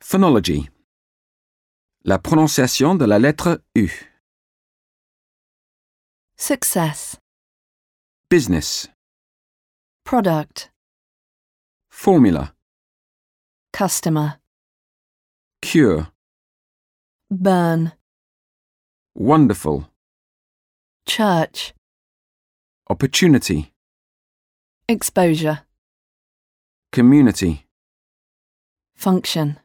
Phonology. La prononciation de la lettre U. Success. Business. Product. Formula. Customer. Cure. Burn. Wonderful. Church. Opportunity. Exposure. Community. Function.